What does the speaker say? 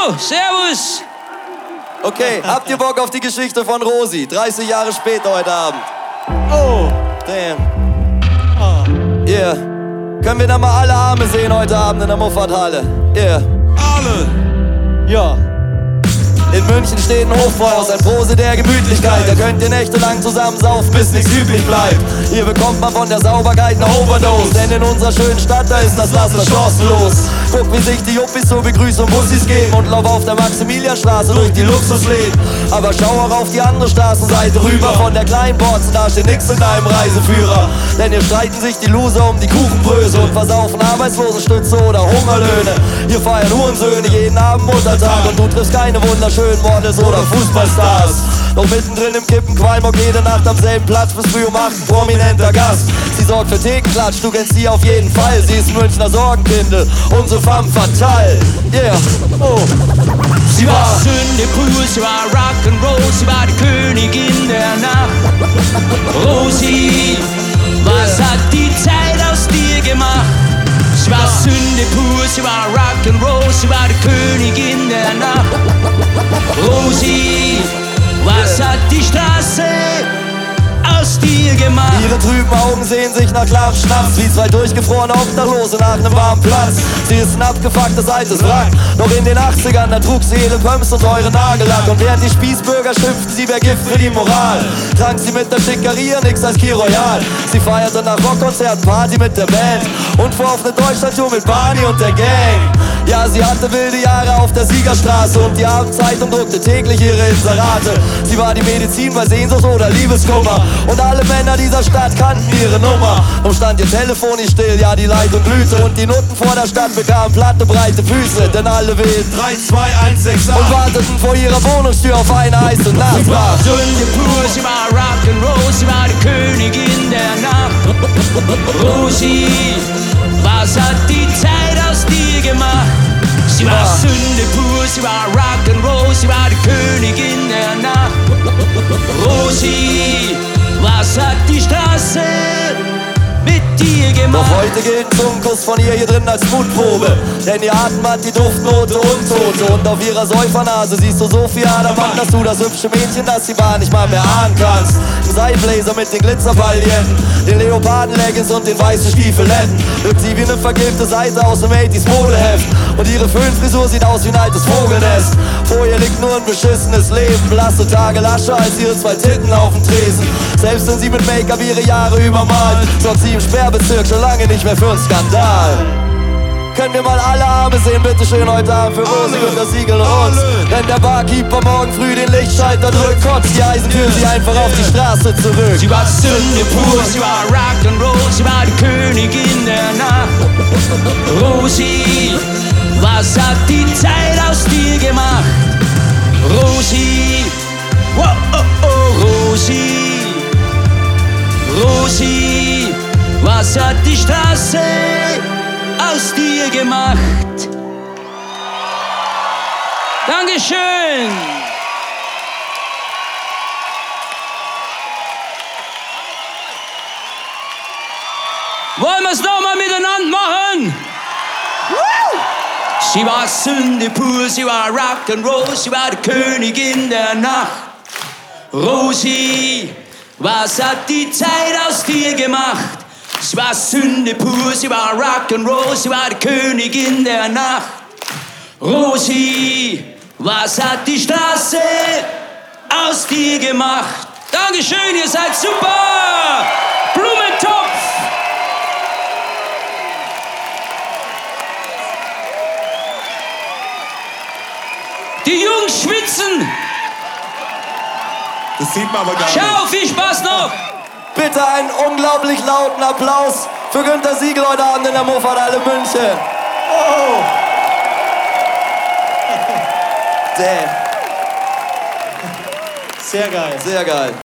Hallo, servus. Okay, habt ihr Bock auf die Geschichte von Rosi? 30 Jahre später heute Abend. Oh, damn. Yeah. Können wir da mal alle Arme sehen heute Abend in der Muffathalle? Yeah. Alle! Ja. In München steht ein Hofbräuhaus, ein Prose der Gemütlichkeit. Da könnt ihr nächtelang zusammen saufen, bis nichts übrig bleibt. Hier bekommt man von der Sauberkeit eine Overdose. Denn in unserer schönen Stadt, da ist das Laster chancenlos. Guck, wie sich die Yuppies zur Begrüßung Bussis geben und lauf auf der Maximilianstraße durch die Luxusläden. Aber schau auch auf die andere Straßenseite rüber. Von der kleinen Borzen, da steht nix in deinem Reiseführer. Denn hier streiten sich die Loser um die Kuchenbröse und versaufen Arbeitslosenstütze oder Hungerlöhne. Hier feiern Hurensöhne jeden Abend Muttertag und du triffst keine wunderschönen Models oder Fußballstars. Doch mittendrin im Kippenqualm auch jede Nacht am selben Platz bis früh um 8 ein prominenter Gast. Sie sorgt für Thekenklatsch, du kennst sie auf jeden Fall. Sie ist Münchner Sorgenkindel, unsere femme fatale. Yeah, oh. Sie war Sünde pur, sie war Rock'n'Roll, sie war die Königin der Nacht. Rosi, was hat die Zeit aus dir gemacht? Sie war Sünde pur, sie war Rock'n'Roll, sie war die Königin der Nacht. Rosi, was hat die Straße aus dir gemacht? Ihre trüben Augen sehen sich nach klarem Schnaps, wie zwei durchgefrorene Obdachlose nach einem warmen Platz. Sie ist ein abgefucktes altes Wrack. Noch in den 80ern, da trug sie hele Pumps und teure Nagellack. Und während die Spießbürger schimpften, sie wär Gift für die Moral, trank sie mit der Schickeria nix als Key Royal. Sie feierte nach Rockkonzerten Party mit der Band und fuhr auf ne Deutschlandtour mit Barney und der Gang. Ja, sie hatte wilde Jahre auf der Siegerstraße und die Abendzeitung druckte täglich ihre Inserate. Sie war die Medizin bei Sehnsucht oder Liebeskummer und alle Männer dieser Stadt kannten ihre Nummer. Nun stand ihr Telefon nicht still, ja, die Leitung glühte und die Nutten vor der Stadt bekamen platte, breite Füße, denn alle wählten 3, 2, 1, 6, 8 und warteten vor ihrer Wohnungstür auf eine heiße Nacht. Sie war Sünde pur, sie war Rock'n'Roll, sie war die Königin der Nacht. Rosi, was hat die Zeit aus dir gemacht? Sie war Sünde pur, sie war Rock'n'Roll, sie war die Königin der Nacht. Rosi, was hat die Straße mit dir gemacht? Doch heute gilt ein Zungenkuss von ihr hier drin als Mutprobe, denn ihr Atem hat die Duftnote Untote und auf ihrer Säufernase siehst du so viel Adermann, dass du das hübsche Mädchen, das sie war, nicht mal mehr ahnen kannst. Im Seilblazer mit den Glitzerpailletten, den Leoparden-Leggings und den weißen Stiefeletten wirkt sie wie eine vergilbte Seite aus dem 80s Modeheft und ihre Föhnfrisur sieht aus wie ein altes Vogelnest. Vor ihr liegt nur ein beschissenes Leben, blasse Tage lascher als ihre 2 Titten auf dem Tresen. Selbst wenn sie mit Make-up ihre Jahre übermalt, sorgt sie im Sperrbezirk schon lange nicht mehr für einen Skandal. Können wir mal alle Arme sehen, bitteschön, heute Abend für Rosi und das Siegel und uns. Wenn der Barkeeper morgen früh den Lichtschalter drückt, kotzt die Eisentür sie einfach auf die Straße zurück. Sie war Sünde pur, sie war Rock'n'Roll, sie war die Königin der Nacht. Rosi, was hat die Zeit aus dir gemacht? Rosi, oh, oh, oh, Rosi, Rosi, was hat die Straße aus dir gemacht? Dankeschön! Wollen wir es nochmal miteinander machen? Sie war Sünde pur, sie war Rock'n'Roll, sie war die Königin der Nacht. Rosi, was hat die Zeit aus dir gemacht? Sie war Sünde pur, sie war Rock'n'Roll, sie war die Königin der Nacht. Rosi, was hat die Straße aus dir gemacht? Dankeschön, ihr seid super! Blumentopf! Die Jungs schwitzen! Das sieht man aber gar nicht. Ciao, viel Spaß noch! Bitte einen unglaublich lauten Applaus für Günter Siegel heute Abend in der Muffathalle München. Oh! Damn. Sehr geil. Sehr geil.